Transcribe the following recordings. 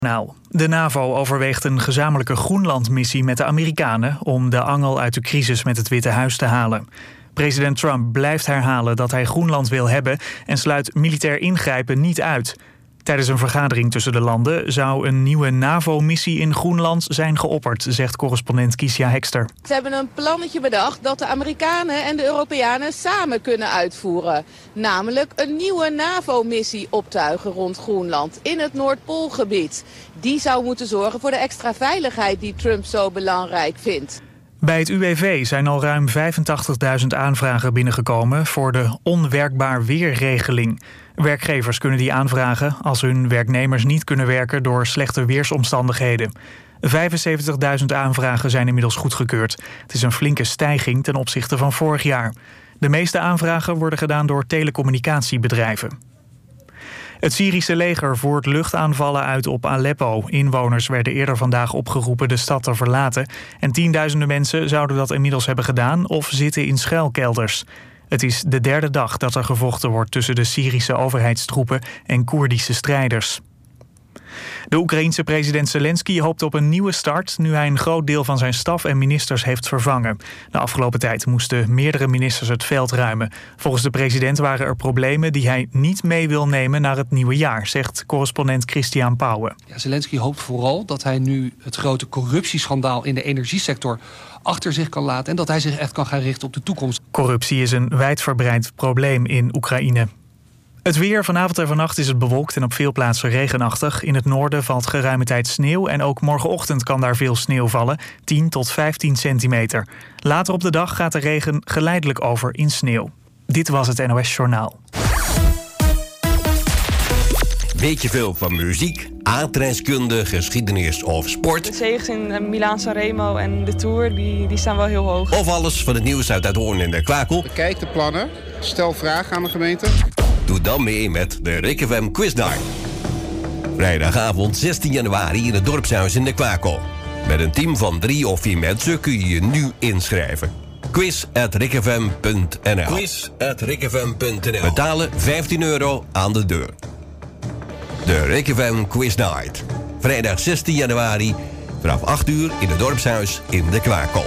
Nou, de NAVO overweegt een gezamenlijke Groenland-missie met de Amerikanen om de angel uit de crisis met het Witte Huis te halen. President Trump blijft herhalen dat hij Groenland wil hebben en sluit militair ingrijpen niet uit. Tijdens een vergadering tussen de landen zou een nieuwe NAVO-missie in Groenland zijn geopperd, zegt correspondent Kiesja Hekster. Ze hebben een plannetje bedacht dat de Amerikanen en de Europeanen samen kunnen uitvoeren. Namelijk een nieuwe NAVO-missie optuigen rond Groenland in het Noordpoolgebied. Die zou moeten zorgen voor de extra veiligheid die Trump zo belangrijk vindt. Bij het UWV zijn al ruim 85.000 aanvragen binnengekomen voor de onwerkbaar weerregeling. Werkgevers kunnen die aanvragen als hun werknemers niet kunnen werken door slechte weersomstandigheden. 75.000 aanvragen zijn inmiddels goedgekeurd. Het is een flinke stijging ten opzichte van vorig jaar. De meeste aanvragen worden gedaan door telecommunicatiebedrijven. Het Syrische leger voert luchtaanvallen uit op Aleppo. Inwoners werden eerder vandaag opgeroepen de stad te verlaten. En tienduizenden mensen zouden dat inmiddels hebben gedaan of zitten in schuilkelders. Het is de derde dag dat er gevochten wordt tussen de Syrische overheidstroepen en Koerdische strijders. De Oekraïense president Zelensky hoopt op een nieuwe start nu hij een groot deel van zijn staf en ministers heeft vervangen. De afgelopen tijd moesten meerdere ministers het veld ruimen. Volgens de president waren er problemen die hij niet mee wil nemen naar het nieuwe jaar, zegt correspondent Christian Pauwen. Ja, Zelensky hoopt vooral dat hij nu het grote corruptieschandaal in de energiesector achter zich kan laten en dat hij zich echt kan gaan richten op de toekomst. Corruptie is een wijdverbreid probleem in Oekraïne. Het weer, vanavond en vannacht is het bewolkt en op veel plaatsen regenachtig. In het noorden valt geruime tijd sneeuw en ook morgenochtend kan daar veel sneeuw vallen, 10 tot 15 centimeter. Later op de dag gaat de regen geleidelijk over in sneeuw. Dit was het NOS Journaal. Weet je veel van muziek, aardrijkskunde, geschiedenis of sport? De zegens in Milaan-Sanremo en de Tour, die staan wel heel hoog. Of alles van het nieuws uit Uithoorn en de Kwakel? Bekijk de plannen, stel vragen aan de gemeente. Doe dan mee met de Rick FM Quiz Night. Vrijdagavond 16 januari in het dorpshuis in de Kwakel. Met een team van 3 of 4 mensen kun je je nu inschrijven. quiz@rickfm.nl quiz@rickfm.nl Betalen €15 aan de deur. De Rick FM Quiz Night. Vrijdag 16 januari vanaf 8 uur in het dorpshuis in de Kwakel.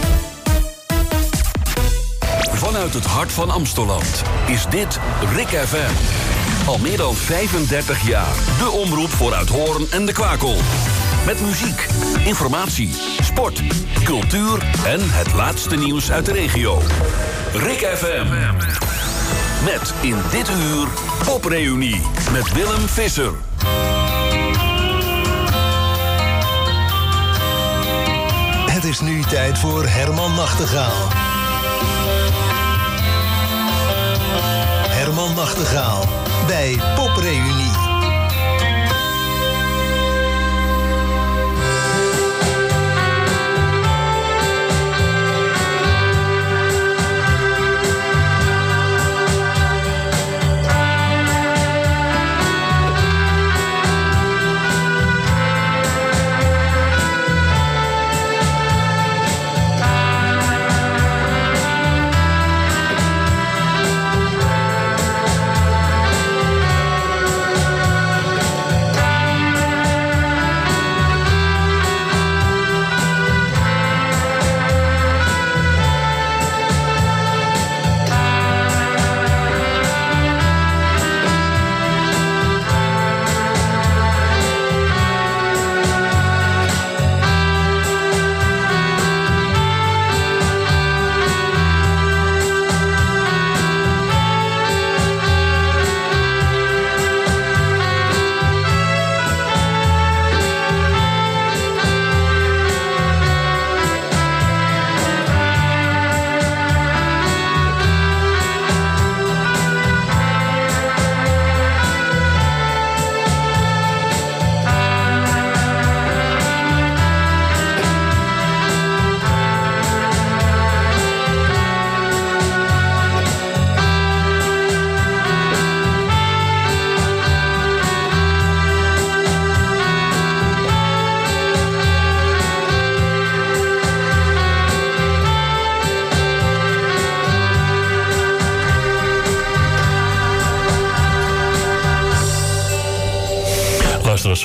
Vanuit het hart van Amstelland is dit Rick FM. Al meer dan 35 jaar. De omroep voor Uithoorn en de Kwakel. Met muziek, informatie, sport, cultuur en het laatste nieuws uit de regio. Rick FM. Met in dit uur Popreunie met Willem Visser. Het is nu tijd voor Herman Nachtegaal. Herman Nachtegaal bij Popreunie.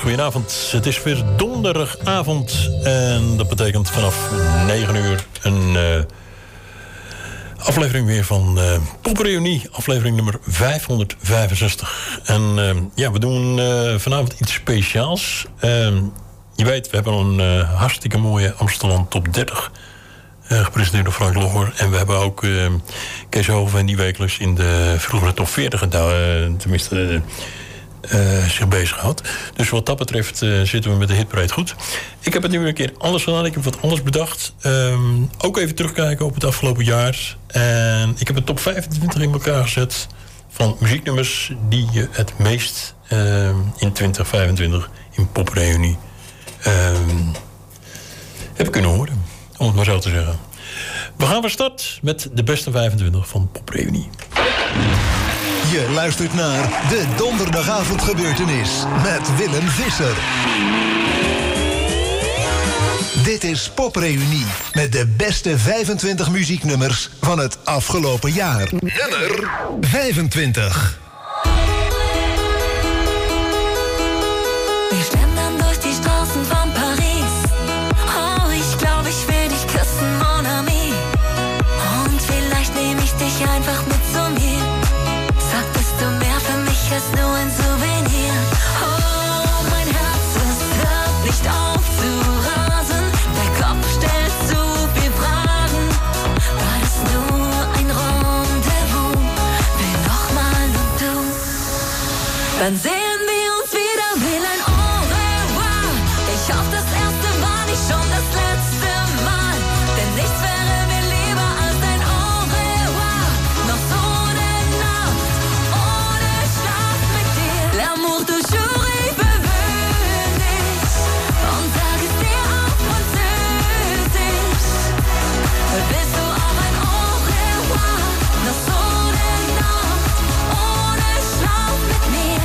goedenavond. Het is weer donderdagavond en dat betekent vanaf 9 uur een aflevering weer van Popreunie, aflevering nummer 565. En we doen vanavond iets speciaals. Je weet, we hebben een hartstikke mooie Amsterdam Top 30 gepresenteerd door Frank Logger. En we hebben ook Kees Hoven die wekelijks in de vroegere Top 40 zich bezig houdt. Dus wat dat betreft zitten we met de hitparade goed. Ik heb het nu een keer anders gedaan. Ik heb wat anders bedacht. Ook even terugkijken op het afgelopen jaar. En ik heb een top 25 in elkaar gezet van muzieknummers die je het meest in 2025 in Popreunie hebben kunnen horen. Om het maar zo te zeggen. We gaan van start met de beste 25 van Popreunie. Je luistert naar de donderdagavondgebeurtenis met Willem Visser. Dit is Popreunie met de beste 25 muzieknummers van het afgelopen jaar. Nummer 25. Wir schlendern durch die Straßen von Paris. Oh, ich glaube, ich will dich küssen, mon ami. Und vielleicht nehme ich dich einfach mit zu mir. Sag, bist du mehr für mich als nur ein Souvenir? Oh, mein Herz, es hört nicht auf zu rasen. Der Kopf stellt zu viel Fragen. War das nur ein Rendezvous? Will nochmal und du? Dann sehen wir uns wieder, will ein Au revoir. Ich hoffe, das erste war nicht schon das letzte Mal. Denn nichts wäre mir lieber als dein Au revoir. Noch so eine Nacht ohne Schlaf mit dir. L'amour toujours est bewöhnlich. Und sag es dir auf Französisch. Willst du auch ein Au revoir? Noch so eine Nacht ohne Schlaf mit mir.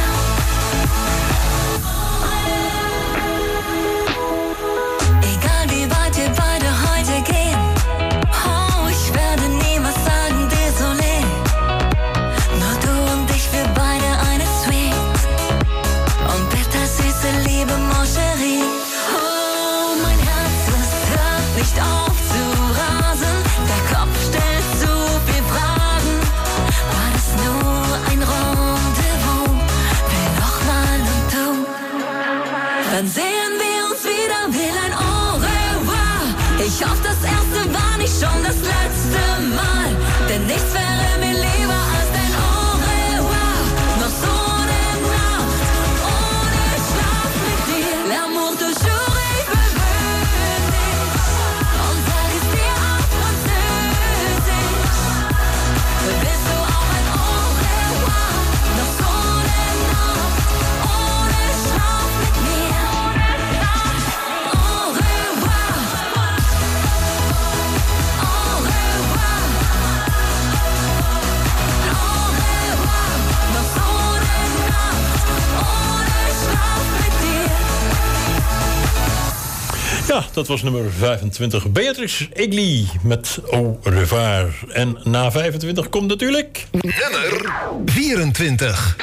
Egal wie weit wir beide heute gehen, oh, ich werde niemals sagen désolé. Nur du und ich, wir beide eine Suite. Und bitte süße Liebe, mon chéri. Oh, mein Herz, es hört nicht auf zu rasen. Der Kopf stellt zu viel Fragen. War das nur ein Rendezvous? Will nochmal und du? Dann sehen wir uns wieder, will ein Au revoir. Ich hoffe, das erste war nicht schon das letzte Mal. Denn nichts wäre mir lieber als dein Au revoir. Noch so eine Nacht ohne Schlaf mit dir. L'amour toujours est bewöhnlich. Und sag es dir auf Französisch. Willst du auch ein Au revoir? Noch so eine Nacht ohne Schlaf mit mir. Au revoir. Au revoir. Au revoir. Noch so eine Nacht ohne Schlaf mit dir. Ja, dat was nummer 25. Beatrix Egli met Au revoir. En na 25 komt natuurlijk... Nummer 24.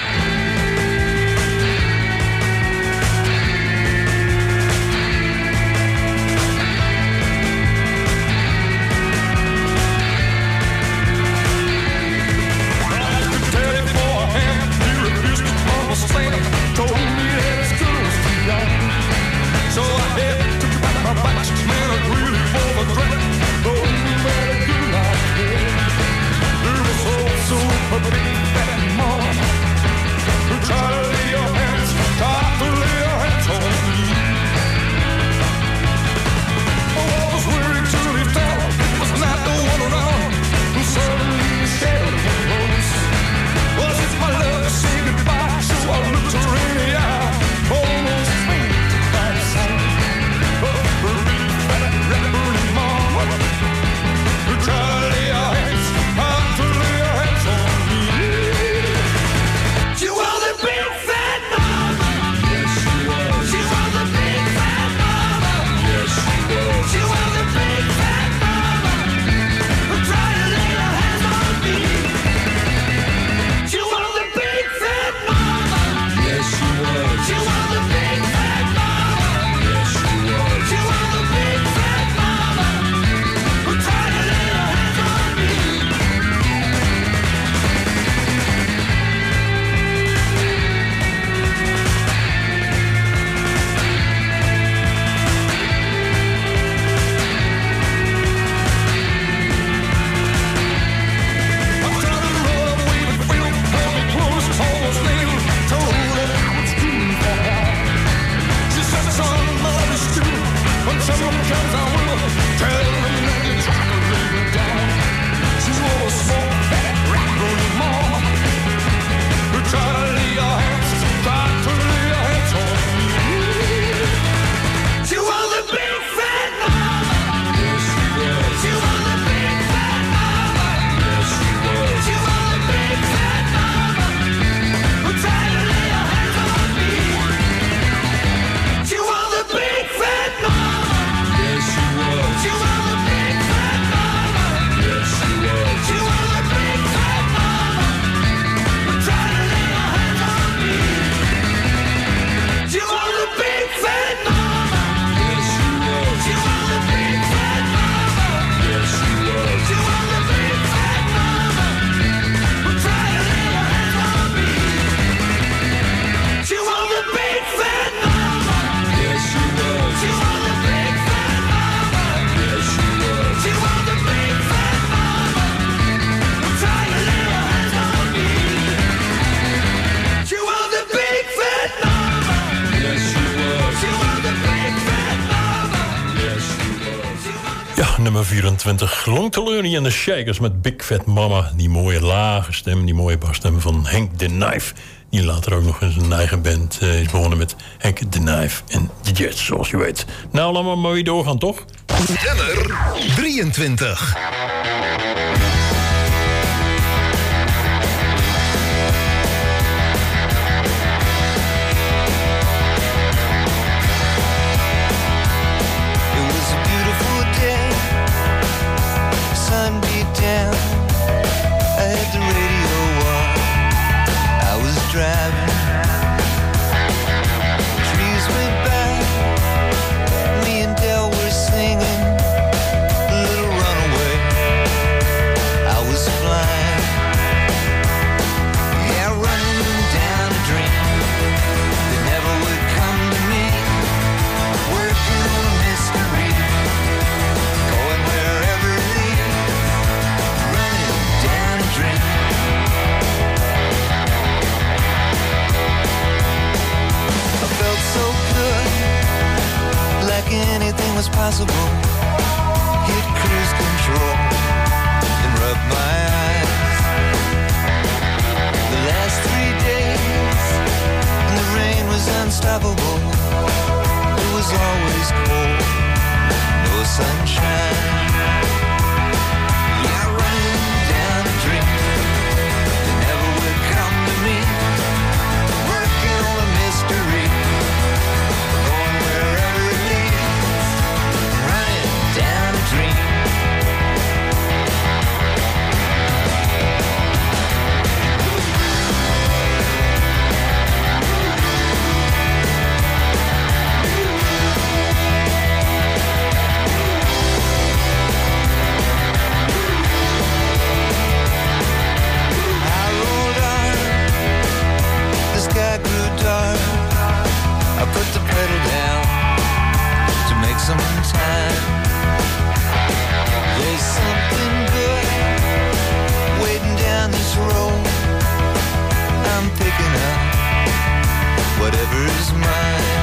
fat mama. Yes, she was. She was a big fat mama. Yes, she was. She was a big fat mama. Well, try a little hand on me. She was a big fat mama. Yes, she was. She was a big fat mama. Yes, she was. She was a big fat mama. Well, try a little hand on me. She was a big fat mama. Yes, she was. She was a big fat mama. Yes, she was. Ja, nummer 24. Long Teleunie en de Shakers met Big Fat Mama. Die mooie lage stem, die mooie basstem van Henk the Knife. Die later ook nog eens een eigen band is begonnen met Henk the Knife en de Jets, zoals je weet. Nou, laten we maar weer doorgaan, toch? Nummer 23. It was a beautiful day. Sun beat down. I had the radio on. I was driving. Trees went by. Me and Del were singing a little runaway. I was flying. Yeah, running down a dream that never would come to me. Working on a mystery. Going wherever it leads. Running down a dream. I felt so good, like anything was possible. Hit cruise control and rub my eyes. The last 3 days, and the rain was unstoppable. It was always cold, no sunshine. Yeah, running down a dream that never would come to me. Working on a mystery, going wherever it leads. Running down a dream. I rolled on, the sky grew dark. I put the pedal down to make some time. There's something good waiting down this road. I'm picking up whatever's mine.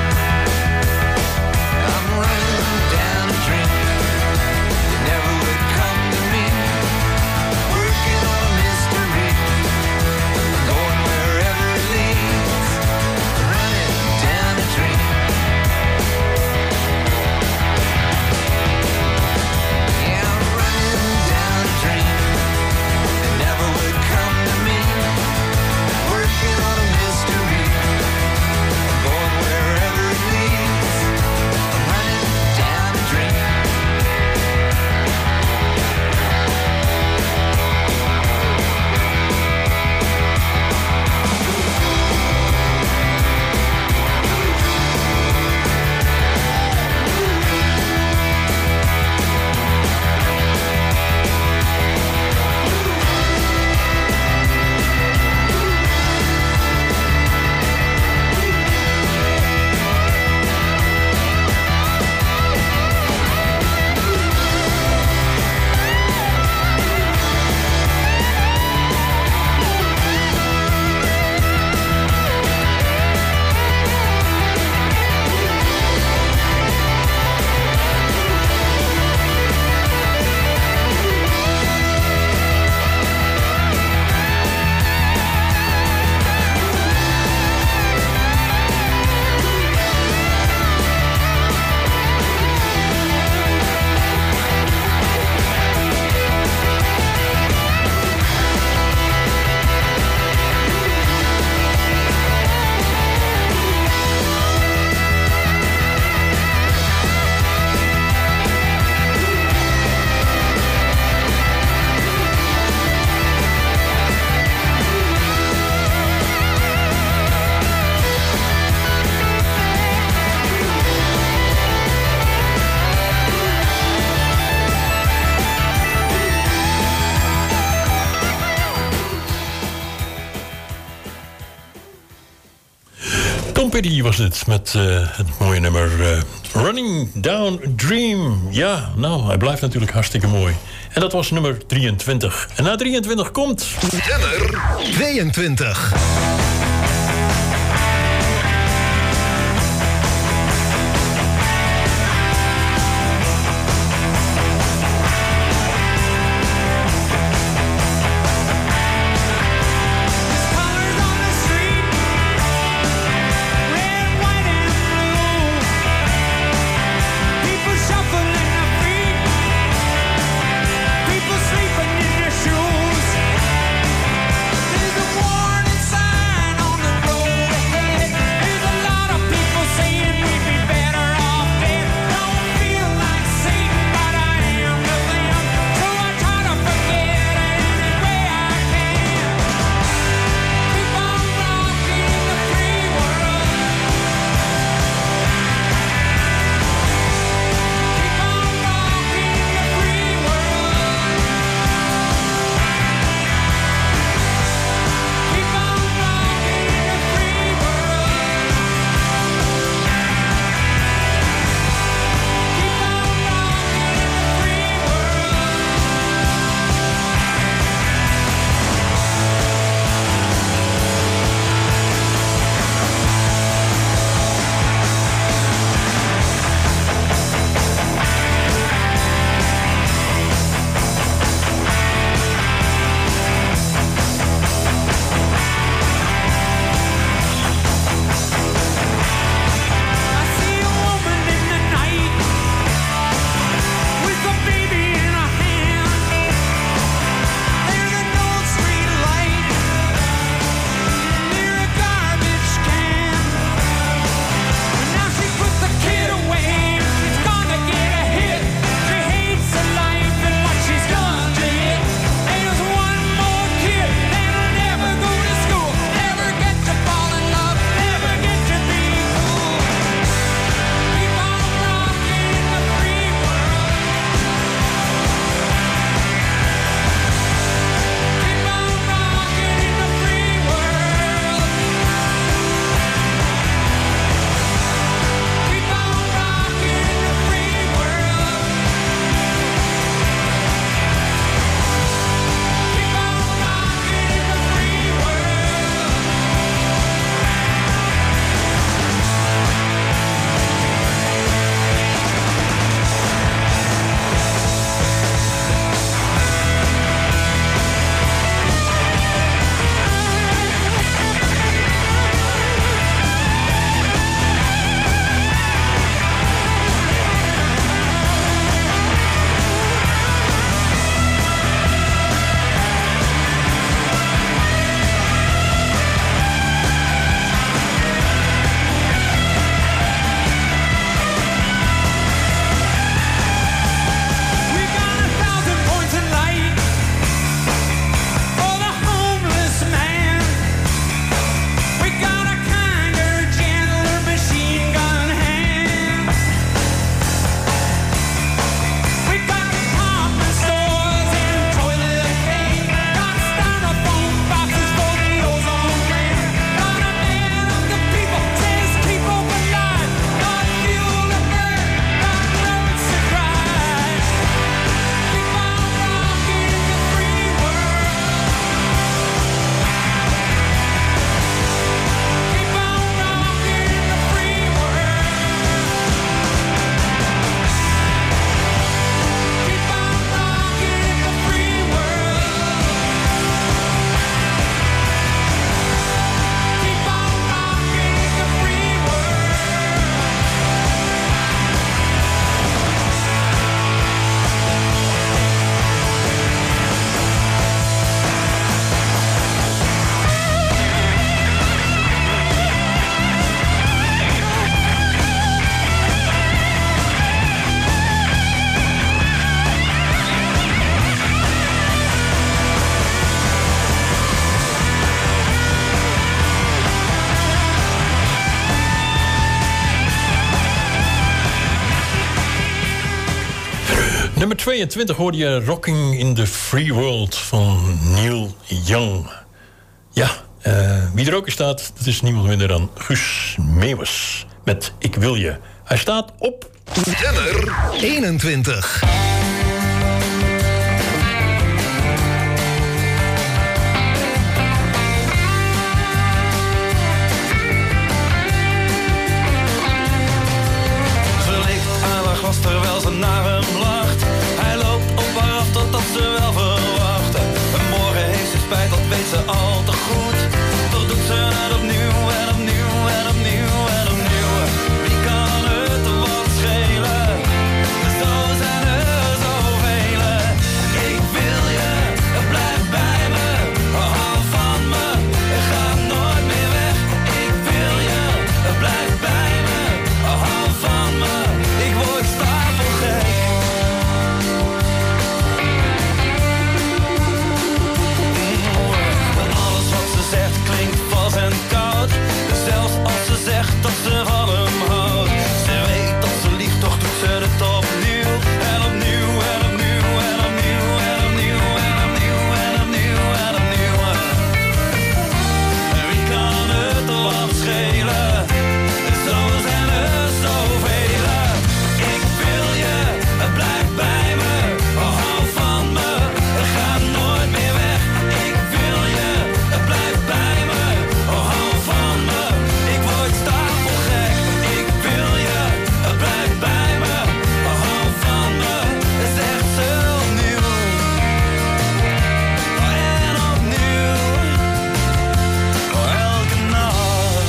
I'm running down a dream that never would come to me. Working on a mystery, going wherever it leads. Running down a dream. Yeah, I'm running down a dream that never would come to me. Working on a mystery, going wherever Petty was dit met het mooie nummer Running Down a Dream. Ja, nou, hij blijft natuurlijk hartstikke mooi. En dat was nummer 23. En na 23 komt... Nummer 22. Nummer 22 hoorde je Rocking in the Free World van Neil Young. Ja, Wie er ook in staat, dat is niemand minder dan Guus Meeuwis. Met Ik Wil Je. Hij staat op... nummer 21. Terwijl ze naar hem lacht. Hij loopt op haar af totdat ze wel verwachten. En morgen heeft ze spijt, dat weet ze al te goed. Toch doet ze het opnieuw en opnieuw en opnieuw en opnieuw. Wie kan het wat schelen? Zo zijn er zoveel. Ik wil je, blijf bij me. Hou van me, ga nooit meer weg. Ik wil je, blijf bij me. Hou van me, ik word stapelgek. Alles wat ze zegt klinkt vals en koud. Zelfs als ze zegt dat ze van hem houdt. Ze weet dat ze liegt, toch doet ze het opnieuw. En opnieuw en opnieuw en opnieuw en opnieuw en opnieuw en opnieuw en opnieuw. En wie kan het wat schelen? Zo zijn er zoveel. Ik wil je, blijf bij me. Hou van me, ga nooit meer weg. Ik wil je, blijf bij me. Hou van me, ik word stapelgek. Ik wil je, blijf bij me. Hou van me, zegt ze opnieuw. En opnieuw, elke nacht.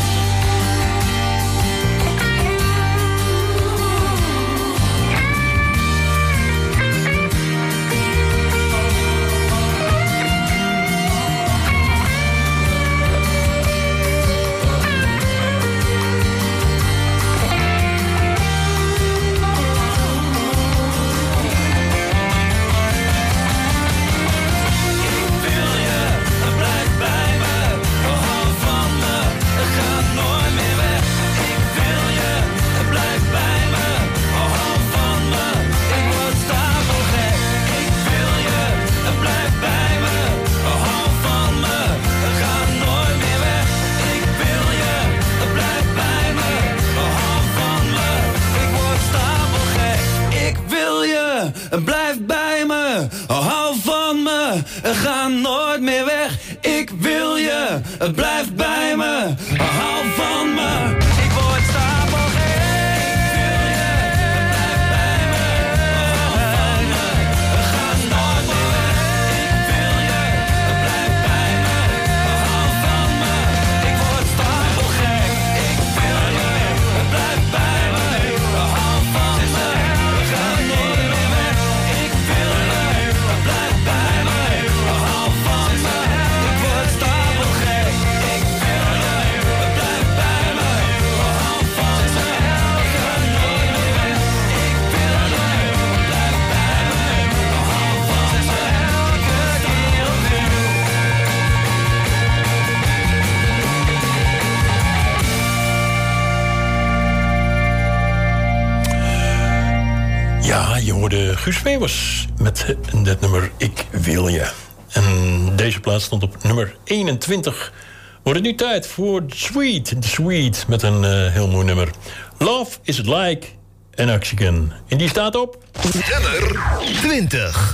Blijf bij me, hou van me, ga nooit meer weg. Ik wil je, blijf bij me, hou van me. Ik word stapelgek. Ja, je hoorde Guus Meeuwis met het nummer Ik Wil Je. En deze plaats stond op nummer 21. Wordt het nu tijd voor The Sweet met een heel mooi nummer. Love is it like an oxygen. En die staat op... nummer 20.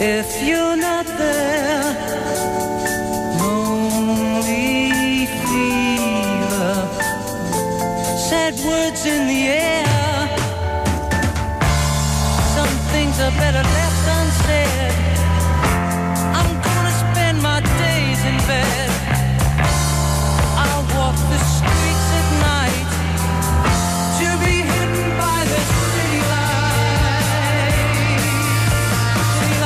if you're not there. Lonely fever, sad words in the air. Some things are better left unsaid. I'm gonna spend my days in bed. I'll walk the streets at night to be hidden by the city light. City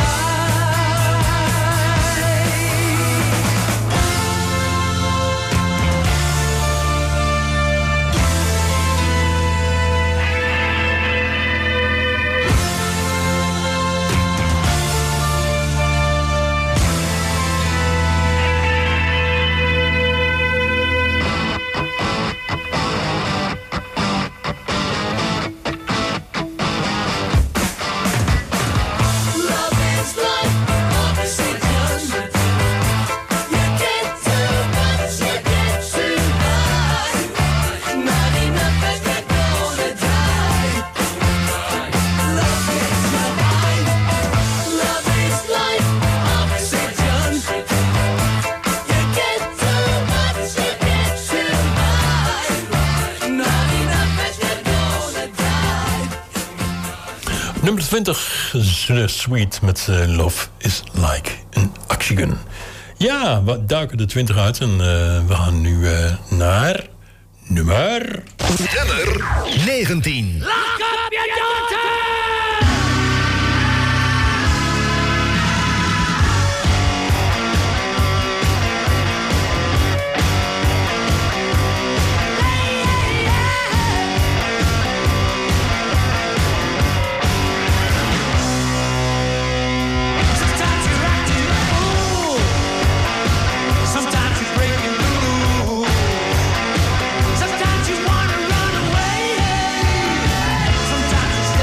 Nummer 20, Sweet met Love is Like an Oxygen. Ja, we duiken de 20 uit en we gaan nu naar nummer 19. Lock up your daughter! Sometimes you wanna run away. Sometimes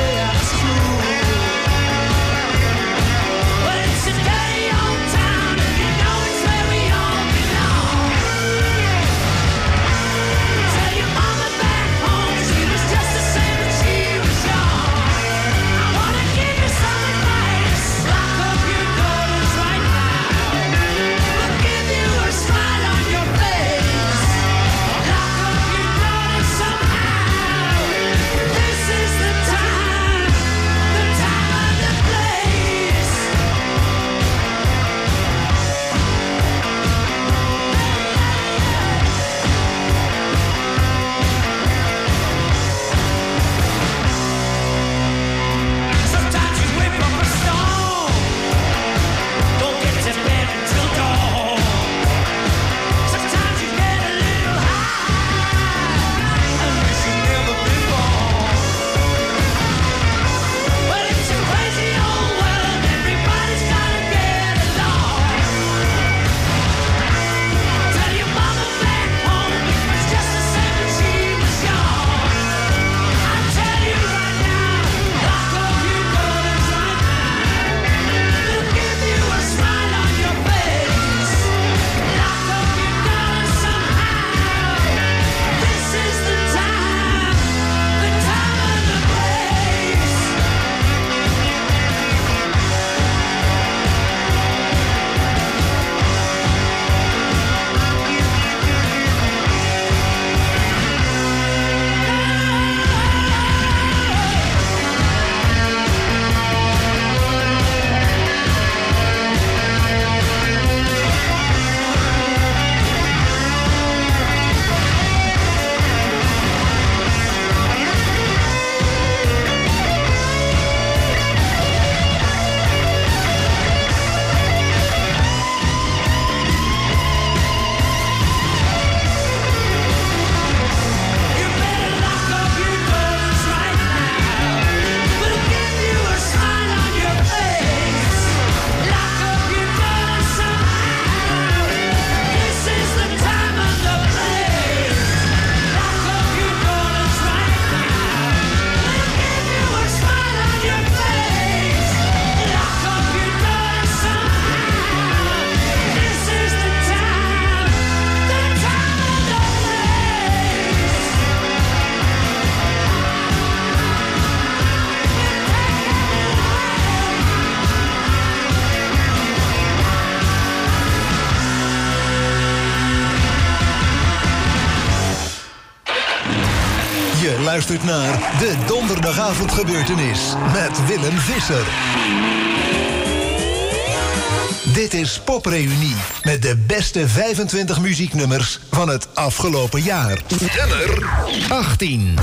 luistert naar De Donderdagavondgebeurtenis met Willem Visser. Dit is Popreunie met de beste 25 muzieknummers van het afgelopen jaar. Nummer 18.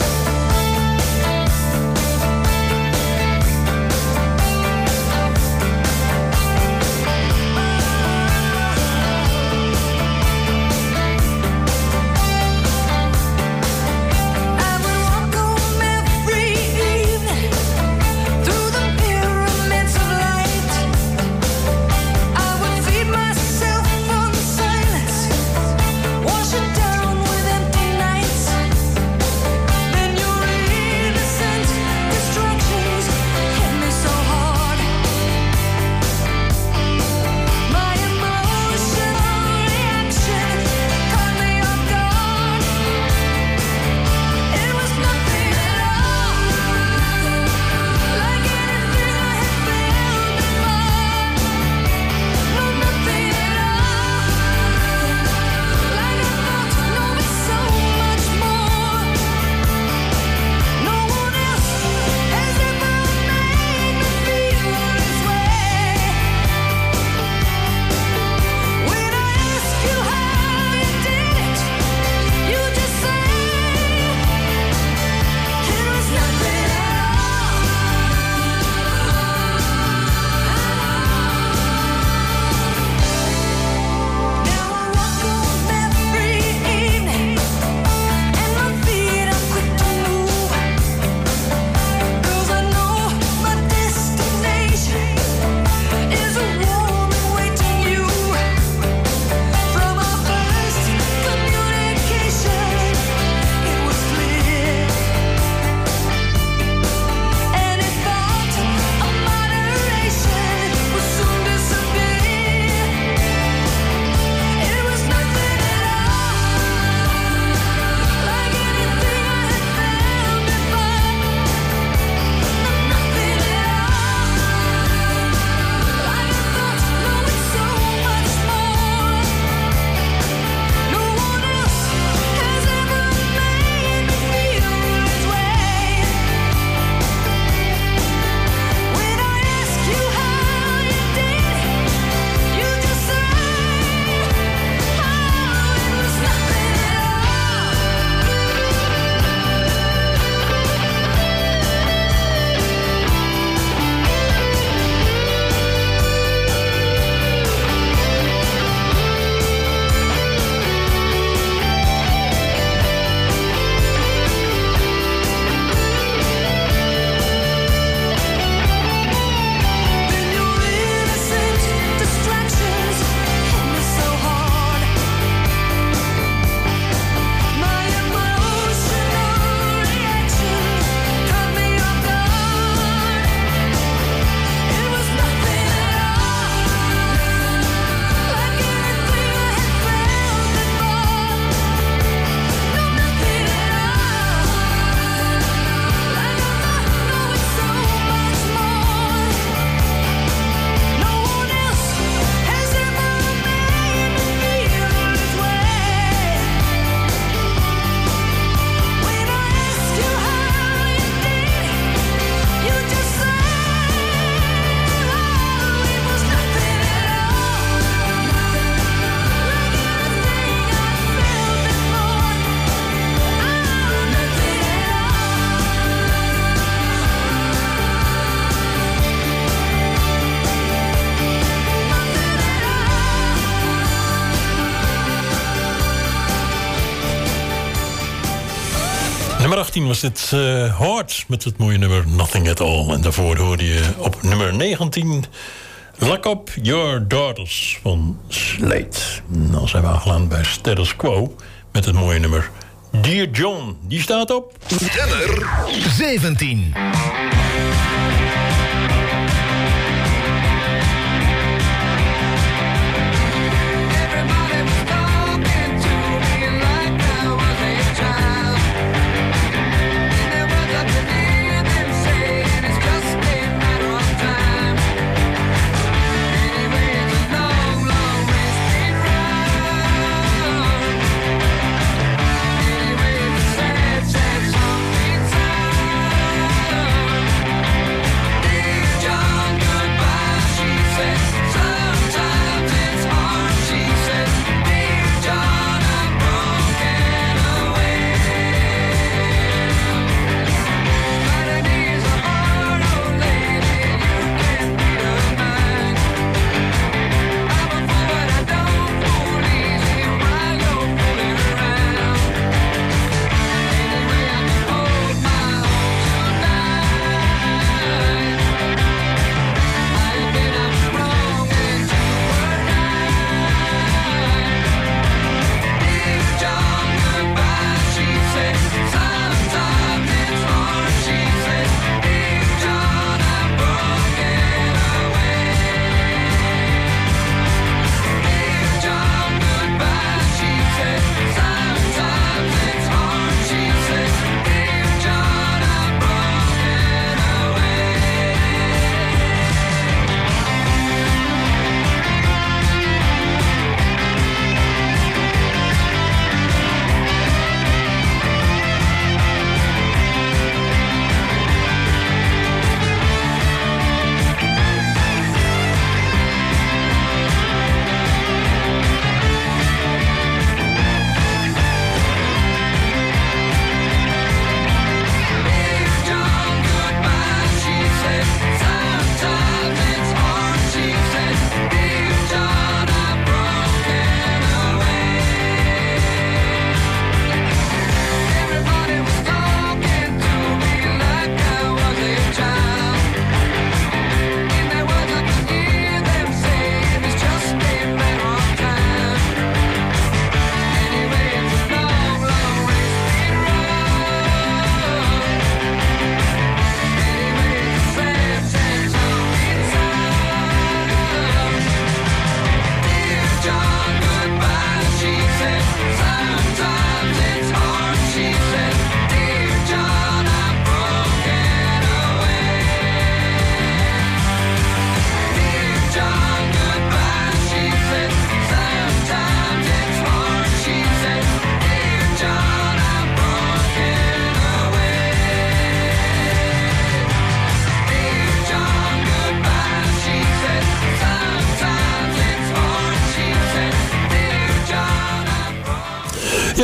Nummer 18 was dit Hard met het mooie nummer Nothing at All. En daarvoor hoorde je op nummer 19 Lock Up Your Daughters van Slate. Dan zijn we aangeland bij Status Quo met het mooie nummer Dear John. Die staat op nummer 17. Song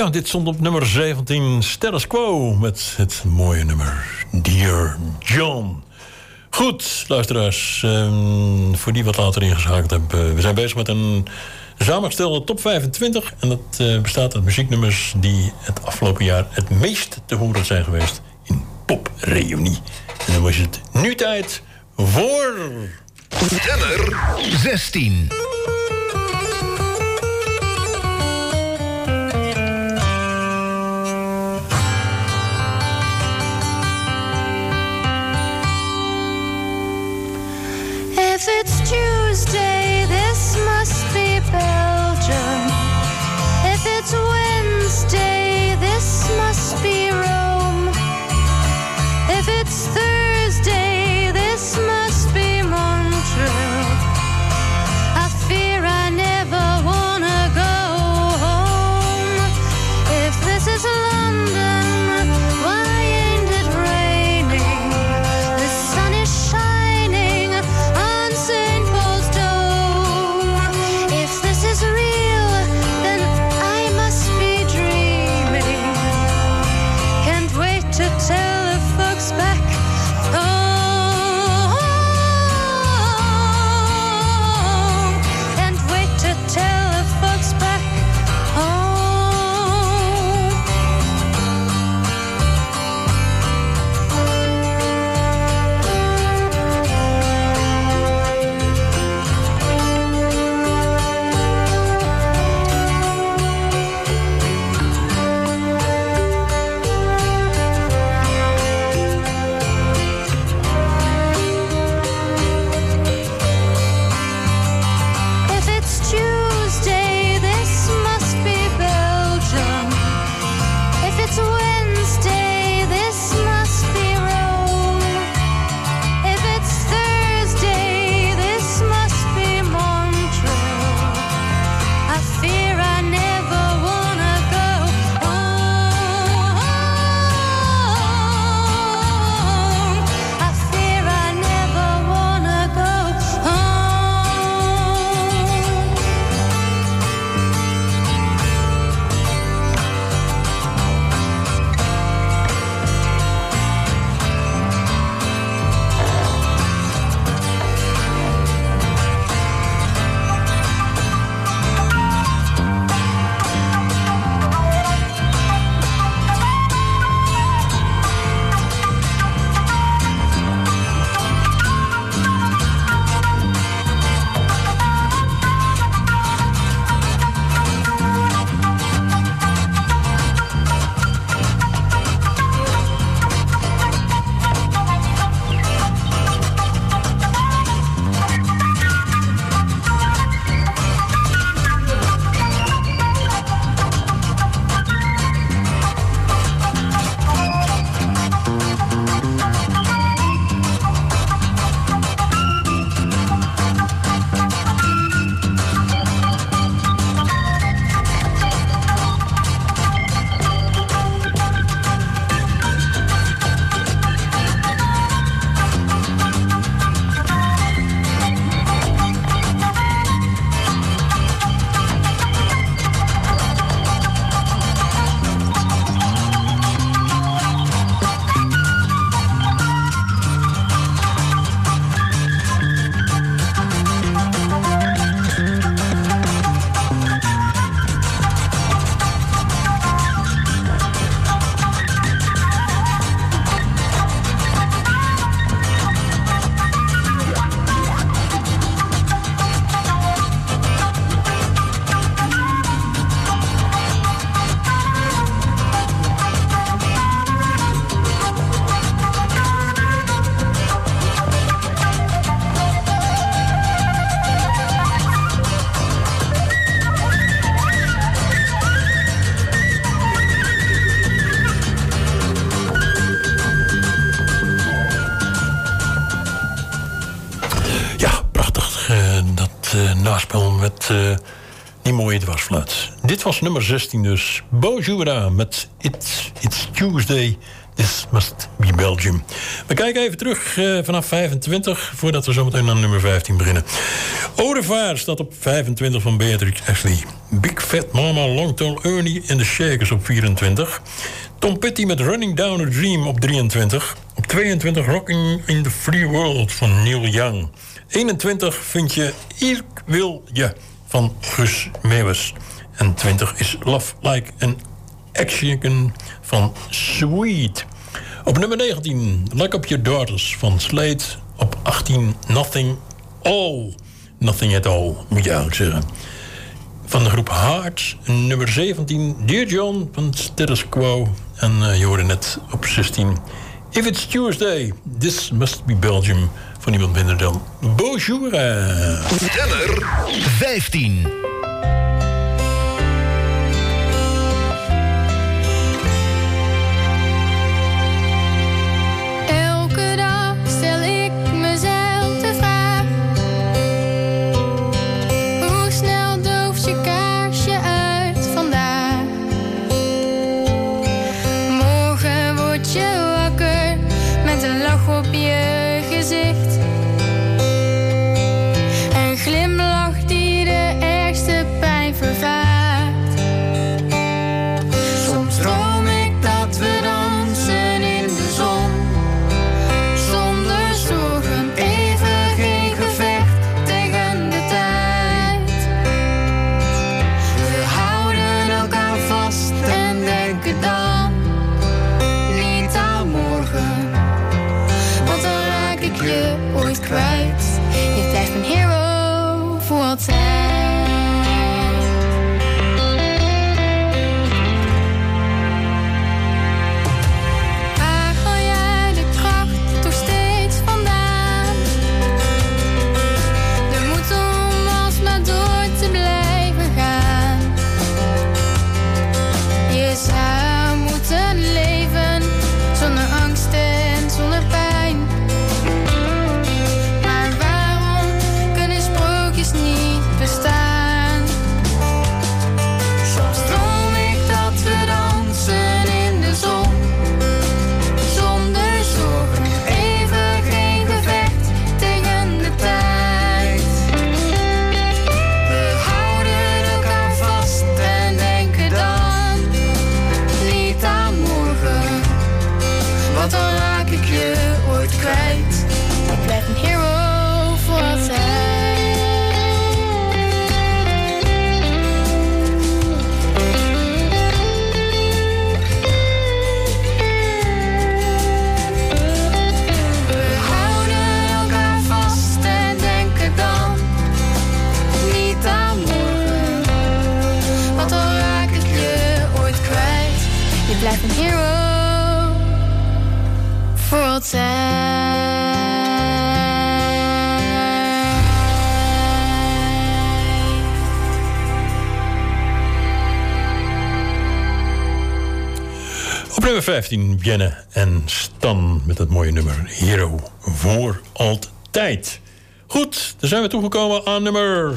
Ja, dit stond op nummer 17, Status Quo, met het mooie nummer Dear John. Goed, luisteraars, voor die wat later ingeschakeld hebben. We zijn bezig met een samengestelde top 25. En dat bestaat uit muzieknummers die het afgelopen jaar het meest te horen zijn geweest in Popreunie. En dan was het nu tijd voor... Nummer 16. If it's Tuesday, this must be Belgium. If it's Wednesday, this must be Rome. If it's Thursday, this must be Montreal. I fear I never wanna go home. If this is London, why ain't it raining? The sun is shining on St. Paul's Dome. If this is real, then I must be dreaming. Can't wait to tell the folks back home. Can't wait to tell the folks back home. If it's Tuesday, this must be Belgium. If it's Wednesday, this must be Rome. If it's Thursday, this must be Montreal. I fear I never wanna go home. I fear I never wanna go home. naspel met die mooie dwarsfluit. Dit was nummer 16 dus. Bonjour met It's Tuesday, This Must Be Belgium. We kijken even terug vanaf 25... voordat we zometeen aan nummer 15 beginnen. Au revoir staat op 25 van Beatrix Ashley. Big Fat Mama, Long Tall Ernie en de Shakers op 24. Tom Petty met Running Down a Dream op 23. Op 22 Rocking in the Free World van Neil Young. 21 vind je Ik Wil Je van Guus Meeuwis. En 20 is Love Like an Action van Sweet. Op nummer 19 Lock Up Your Daughters van Slade. Op 18 Nothing at All, moet je eigenlijk zeggen. Van de groep Heart. Nummer 17 Dear John van Status Quo. En je hoorde net op 16 If It's Tuesday, This Must Be Belgium. Van niemand minder dan Bonjour. Nummer 15. Nummer 15, Bienne en Stan met het mooie nummer Hero voor altijd. Goed, dan zijn we toegekomen aan nummer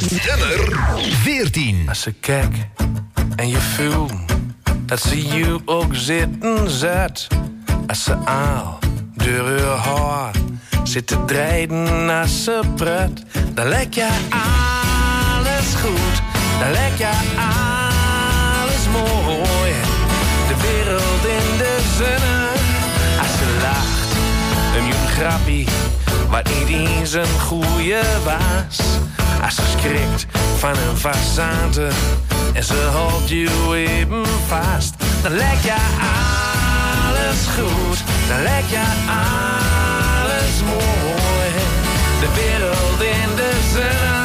14. Als ze kijkt en je voelt dat ze je ook zitten zet. Als ze aal door haar haar zit te draaien als ze pret. Dan lijkt je alles goed, dan lijkt je alles mooi. De wereld in de zonne, als ze lacht, een jong grappie, wat niet eens een goeie was. Als ze schrikt van een façade en ze houdt je even vast, dan lijkt je alles goed, dan lijkt je alles mooi. De wereld in de zonne,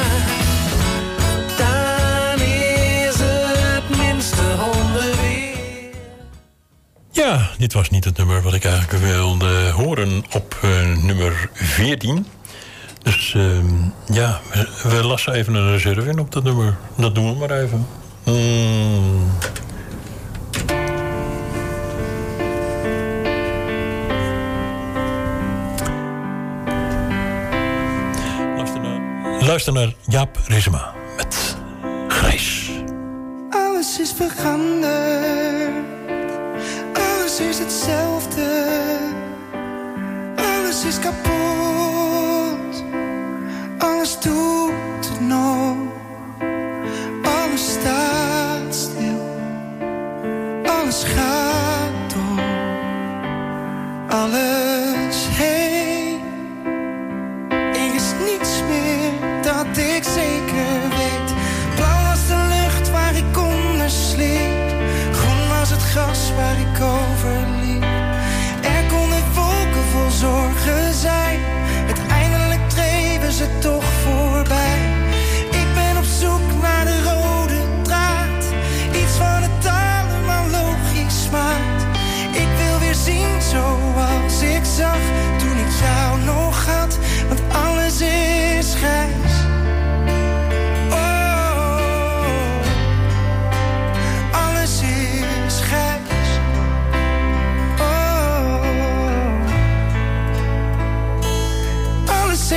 dan is het minste 100 weer. Ja, dit was niet het nummer wat ik eigenlijk wilde horen op nummer 14. Dus ja, we lassen even een reserve in op dat nummer. Dat doen we maar even. Luister naar Jaap Reesema met Grijs. Alles is veranderd. Alles is hetzelfde. Alles is kapot. Alles doet het nog. Alles staat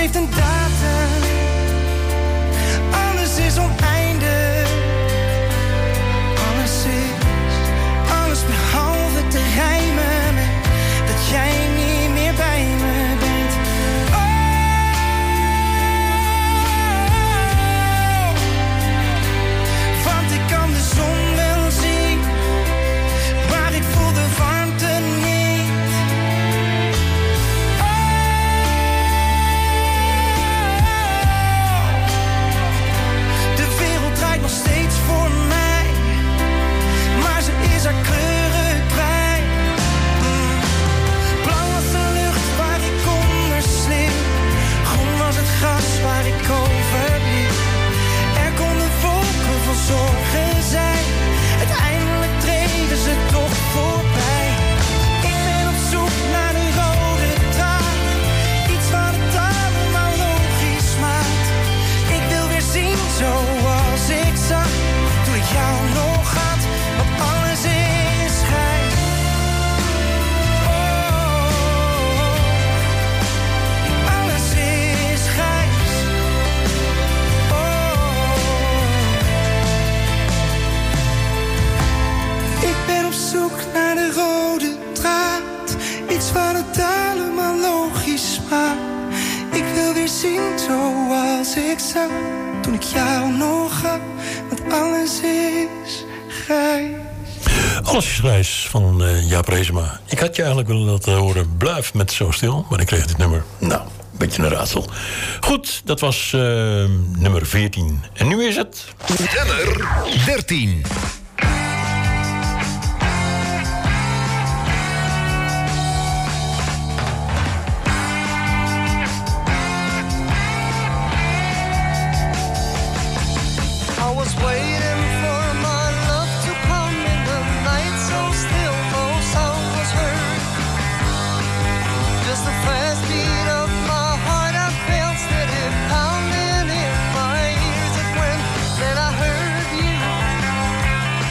heeft een datum. Alles is oneindig. Alles behalve te rijmen met dat jij niet meer bij me bent. Oh, want ik kan de zon wel zien, maar ik voel de warmte niet. Oh, de wereld draait nog steeds voor mij, maar ze is haar kleuren kwijt. Blauw was de lucht waar ik onder sliep, groen was het gras waar ik overliep. Er konden wolken van zorgen zijn, uiteindelijk treden ze toch voorbij. Ik ben op zoek naar de rode draad, iets wat het allemaal logisch maakt. Ik wil weer zien zoals ik zag toen ik jou nog had, want alles is grijs. Oh, alles is grijs. Oh, ik ben op zoek naar de rode draad, iets wat het allemaal logisch maakt. Ik wil weer zien zoals ik zag toen ik jou nog had, want alles is grijs. Alles is grijs van Jaap Reesema. Ik had je eigenlijk willen laten horen, blijf met Zo Stil, maar ik kreeg dit nummer. Nou, een beetje een raadsel. Goed, dat was nummer 14. En nu is het... Nummer 13. I was waiting for my love to come in the night so still, no sound was heard. Just the fast beat of my heart I felt steady pounding in my ears. It went, then I heard you.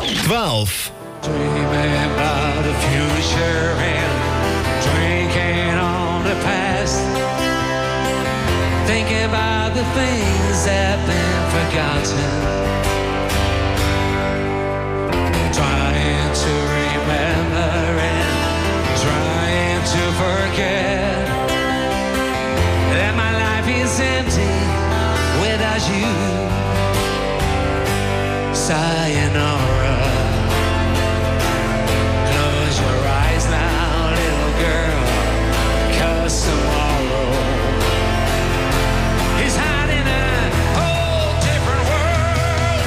12. Dreaming about the future and drinking on the past. Thinking about the things that have been forgotten. Trying to remember and trying to forget that my life is empty without you. Sayonara. Close your eyes now, little girl, 'cause tomorrow is hiding a whole different world.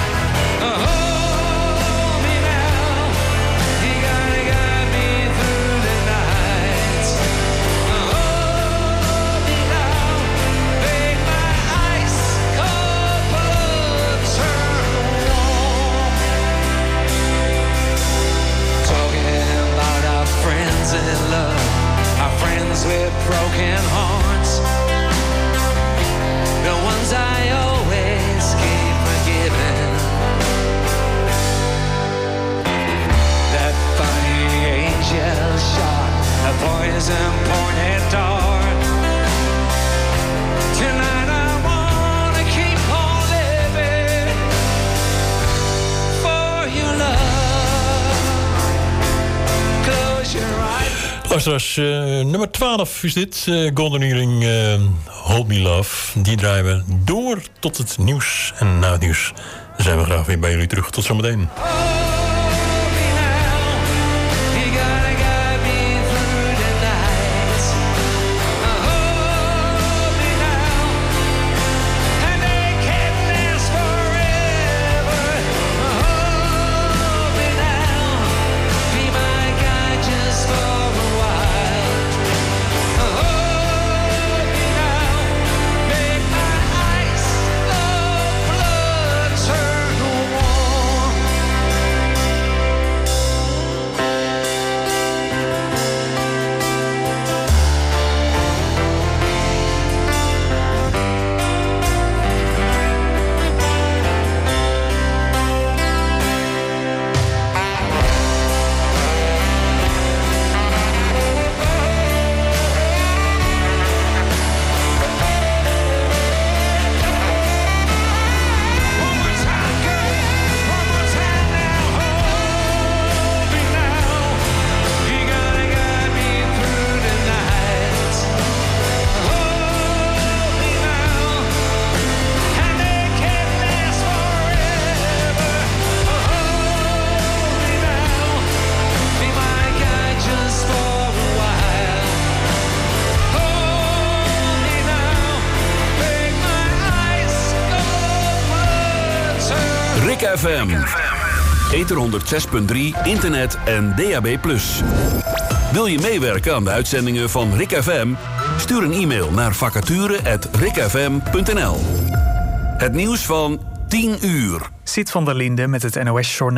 Hold me now, you gotta guide me through the night. Hold me now, make my ice cold blood turn warm. Talking about our friends in love, our friends with broken hearts, the ones I always keep forgiving. That funny angel shot a poison pointed dart. Tonight I wanna keep on living for your love. Close your eyes. Luisteraars, nummer 12 is dit. Golden Earring, Hold Me Love. Die draaien we door tot het nieuws. En na het nieuws zijn we graag weer bij jullie terug. Tot zometeen. You gotta guide me through the night. Hold me now, and they can't last forever. Hold me now, be my guide just for a while. Hold me now, make my ice cold blood turn warm. You gotta guide me through the night. Hold me now, and they can't last forever. Hold me now, be my guide just for a while. Hold me now, make my ice cold blood turn. Rick FM. Ether 106.3, internet en DAB+. Wil je meewerken aan de uitzendingen van Rick FM? Stuur een e-mail naar vacature@rickfm.nl. Het nieuws van 10 uur. Siet van der Linde met het NOS-journaal.